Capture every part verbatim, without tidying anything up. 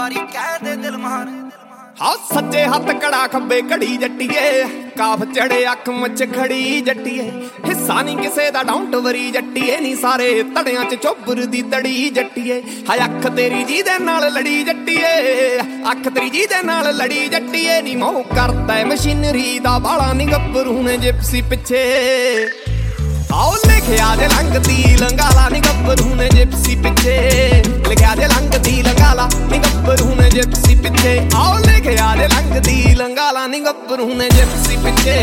ਵਾਰੀ ਕਹਿ ਦੇ ਦਿਲ ਮਾਰ। ਹਾਂ ਸੱਜੇ ਹੱਥ ਕੜਾ ਖੱਬੇ ਘੜੀ ਜੱਟੀਏ, ਕਾਫ ਚੜੇ ਅੱਖ ਮੁੱਛ ਖੜੀ ਜੱਟੀਏ, ਹਿੱਸਾ ਨਹੀਂ ਕਿਸੇ ਦਾ ਡਾਊਂਟ ਵਰੀ ਜੱਟੀਏ, ਨੀ ਸਾਰੇ ਧੜਿਆਂ ਚ ਚੋਬਰ ਦੀ ਤੜੀ ਜੱਟੀਏ। ਹਾਏ ਅੱਖ ਤੇਰੀ ਜੀ ਦੇ ਨਾਲ ਲੜੀ ਜੱਟੀਏ, ਅੱਖ ਤੇਰੀ ਜੀ ਦੇ ਨਾਲ ਲੜੀ ਜੱਟੀਏ, ਨੀ ਮੋਹ ਕਰਦਾ ਮਸ਼ੀਨਰੀ ਦਾ ਬਾਲਾ ਨੀ ਗੱਭਰੂ ਨੇ ਜਿਪਸੀ ਪਿੱਛੇ। ਆਓ ਲਿਖਿਆ ਜੇ ਲੰਘਦੀ ਲੰਗਾਲਾ ਨੀ ਗੱਭਰੂ ਨੇ ਜਿਪਸੀ ਪਿੱਛੇ, ਲਿਖਿਆ ਜੇ ਲੰਘਦੀ ਲੰਗਾਲਾ ਨੀ ਗੱਭਰੂ ਨੇ ਜਿਪਸੀ ਪਿੱਛੇ। ਆਓ ਲਿਖਿਆ ਜੇ ਲੰਘਦੀ ਲੰਗਾਲਾ ਨੀ ਗੱਭਰੂ ਨੇ ਜਿਪਸੀ ਪਿੱਛੇ।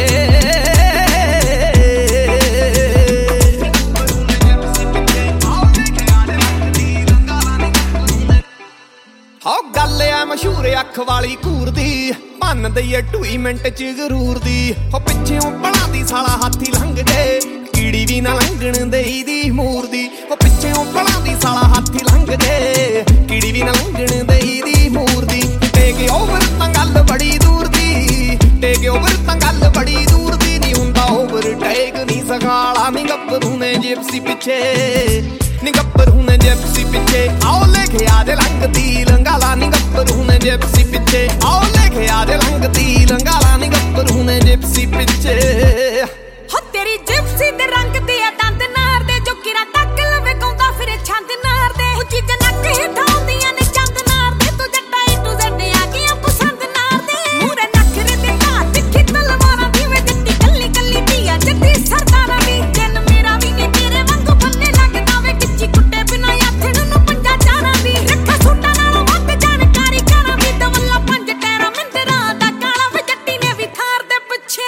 ਹੋ ਗੱਲ ਐ ਮਸ਼ਹੂਰ ਅੱਖ ਵਾਲੀ ਘੂਰ ਦੀ, ਭੰਨ ਦਈਏ ਢੂਈ ਮਿੰਟ ਚ ਗਰੂਰ ਦੀ। ਹੋ ਪਿੱਛੇੋਂ ਬਣਾ ਦੀ ਸਾਲਾ ਹਾਥੀ ਲੰਘ ਜੇ, ਕੀੜੀ ਵੀ ਨਾ ਲੰਘਣ ਦੇਈ ਦੀ ਮੂਰ ਦੀ। ਉਹ ਪਿੱਛੇੋਂ ਬਣਾ ਦੀ ਸਾਲਾ ਹਾਥੀ ਲੰਘ ਜੇ, ਕੀੜੀ ਵੀ ਨਾ ਲੰਘਣ ਦੇਈ ਦੀ ਮੂਰ ਦੀ। ਟੇਕ ਓਵਰ ਤਾਂ ਗੱਲ ਬੜੀ ਦੂਰ ਦੀ, ਟੇਕ ਓਵਰ ਤਾਂ ਗੱਲ ਬੜੀ ਦੂਰ ਦੀ, ਨੀ ਹੁੰਦਾ ਓਵਰ ਟੇਕ ਨੀ ਸਗਾਲਾ ਨੀ ਗੱਭਰੂ ਨੇ ਜਿਪਸੀ ਪਿੱਛੇ, ਨੀ ਗੱਭਰੂ ਨੇ ਜਿਪਸੀ ਪਿੱਛੇ। ਆਓ ਲਿਖਿਆ ਜੇ ਲੰਘਦੀ ਲੰਗਾਲਾ ਨੀ ਗੱਭਰੂ ਨੇ ਜਿਪਸੀ ਪਿੱਛੇ, ਆਓ ਲਿਖਿਆ ਜੇ ਲੰਘਦੀ ਲੰਗਾਲਾ ਨੀ ਗੱਭਰੂ ਨੇ ਜਿਪਸੀ ਪਿੱਛੇ। ਹੋ ਤੇਰੀ ਜਿਪਸੀ ਦੇ ਰੰਗ ਦੇ ਆ ਦੰਦ ਨਾਰ ਦੇ, ਜੋ ਕਿਰਾ ਤੱਕ ਲਵੇ ਗਾਉਂਦਾ ਫਿਰੇ ਛੰਦ ਨਾਰ ਦੇ। ਉਹ ਚੀਜ਼ਾਂ ਨੱਕ ਹੇਠਾਉਂਦੀਆਂ ਨੇ ਚੰਦ ਨਾਰ ਦੇ, ਤੂੰ ਜੱਟਾ ਏ ਟੂ ਜ਼ੈਡ ਆ ਗਈਆਂ ਪਸੰਦ ਨਾਰ ਦੇ। ਮੂਰੇ ਨਖਰੇ ਦੇ ਘਾਹ ਤਿੱਖੀ ਤਲਵਾਰਾਂ ਦੀ ਵੇ ਜੱਟੀ ਕੱਲੀ ਕੱਲੀ ਧੀਆ ਜੱਟੀ ਸਰਦਾਰਾਂ ਦੀ। ਦਿਨ ਮੇਰਾ ਵੀ ਨੀ ਤੇਰੇ ਵਾਂਗੂ ਬੰਨੇ ਲੱਗਦਾ ਵੇ, ਕਿੱਚੀ ਕੁੱਟੇ ਬਿਨਾ ਆਥਣ ਨੂੰ ਪੰਜਾ ਚਾਰਾਂ ਦੀ। ਰੱਖਾ ਸੂਟਾਂ ਨਾਲੋਂ ਵੱਧ ਜਾਣਕਾਰੀ ਕਰਾਂ ਦੀ, ਦਵੱਲਾ ਪੰਜ ਟੈਰਾ ਮਿੰਦਰਾਂ ਦਾ ਕਾਲਾ ਵੇ ਜੱਟੀ ਨੇ ਵੀ ਥਾਰ ਦੇ ਪਿੱਛੇ।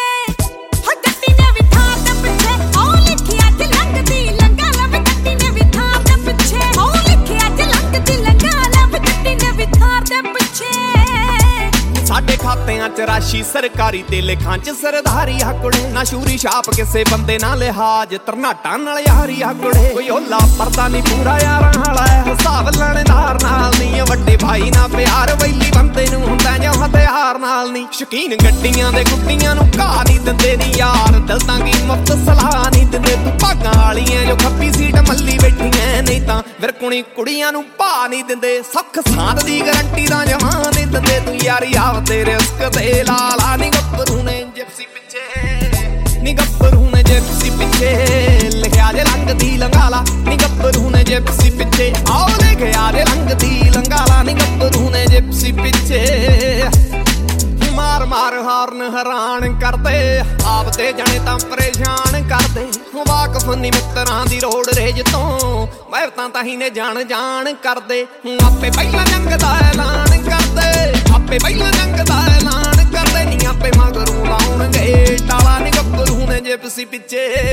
ਸਾਡੇ ਖਾਤਿਆਂ ਚ ਰਾਸ਼ੀ ਸਰਕਾਰੀ ਤੇ ਲਿਖਾਂ ਚ ਸਰਦਾਰੀ ਹਕੜੇ, ਨਾ ਸ਼ੂਰੀ ਛਾਪ ਕਿਸੇ ਬੰਦੇ ਨਾਲ ਲਿਹਾਜ, ਤਰਨਾਟਾਂ ਨਾਲ ਯਾਰੀ ਹਕੜੇ। ਕੋਈ ਓਲਾ ਪਰਦਾ ਨੀ ਪੂਰਾ ਯਾਰਾਂ ਵਾਲਾ, ਹਿਸਾਬ ਲੈਣੇਦਾਰ ਨਾਲ ਨੀ, ਵੱਡੇ ਭਾਈ ਨਾਲ ਪਿਆਰ ਵੈਲੀ ਬੰਦੇ ਨੂੰ ਹੁੰਦਾ ਜਾਂ ਹਥਿਆਰ ਨਾਲ ਨੀ। ਸ਼ੌਕੀਨ ਗੱਡੀਆਂ ਦੇ ਗੁੱਡੀਆਂ ਨੂੰ ਘਾਹ ਨੀ ਦਿੰਦੇ ਨੀ ਯਾਰ, ਦਿਲ ਤਾਂ ਕੀ ਮੁਫਤ ਸਲਾਹ ਨੀ ਦਿੰਦੇ। ਤੂੰ ਭਾਗਾਂ ਵਾਲੀਆਂ ਜੋ ਖੱਬੀ ਸੀਟ ਮੱਲੀ ਬੈਠੀਆਂ, ਨਹੀਂ ਤਾਂ ਵਿਰਕੁਣੀ ਕੁੜੀਆਂ ਨੂੰ ਭਾ ਨੀ ਦਿੰਦੇ। ਸੁੱਖ ਸਾਂਦ ਦੀ ਗਰੰਟੀ ਦਾ ਜਮਾਂ ਨੀ ਦਿੰਦੇ, ਤੂੰ ਯਾਰੀ ਆਪ ਤੇ ਰਿਸਕ ਤੇ ਲਾਲਾ ਨੀ ਗੱਭਰੂ ਨੇ ਜਿਪਸੀ ਪਿੱਛੇ, ਨੀ ਗੱਭਰੂ ਨੇ ਜਿਪਸੀ ਪਿੱਛੇ। ਲਿਖਿਆ ਜੇ ਲੰਘਦੀ ਲੰਗਾਲਾ ਨੀ ਗੱਭਰੂ ਨੇ ਜਿਪਸੀ ਪਿੱਛੇ, ਆਓ ਲਿਖਿਆ ਜੇ ਲੰਘਦੀ ਲੰਗਾਲਾ ਨੀ ਗੱਭਰੂ ਨੇ ਜਿਪਸੀ ਪਿੱਛੇ। ਮਾਰ ਮਾਰ ਹਾਰਨ ਹੈਰਾਨ ਕਰਦੇ, ਆਪ ਤੇ ਜਾਣੇ ਤਾਂ ਪਰੇਸ਼ਾਨ ਕਰਦੇ। ਵਾਕਫ ਨੀ ਮਿੱਤਰਾਂ ਦੀ ਰੋਡ ਰੇਜ ਤੋਂ, ਮੈਂ ਤਾਂ ਤਾਹੀਂ ਨੇ ਜਾਣ ਜਾਣ ਕਰਦੇ। ਆਪੇ ਪਹਿਲਾਂ ਜੰਗ ਦਾ ਐਲਾਨ ਕਰਦੇ, ਆਪੇ ਪਹਿਲਾਂ ਜੰਗ ਦਾ ਐਲਾਨ ਕਰਦੇ, ਨੀ ਆਪੇ ਮਗਰੋਂ ਲਾਉਣਗੇ ਟਾਲਾ ਨੀ ਗੱਭਰੂ ਨੇ ਜਿਪਸੀ ਪਿੱਛੇ।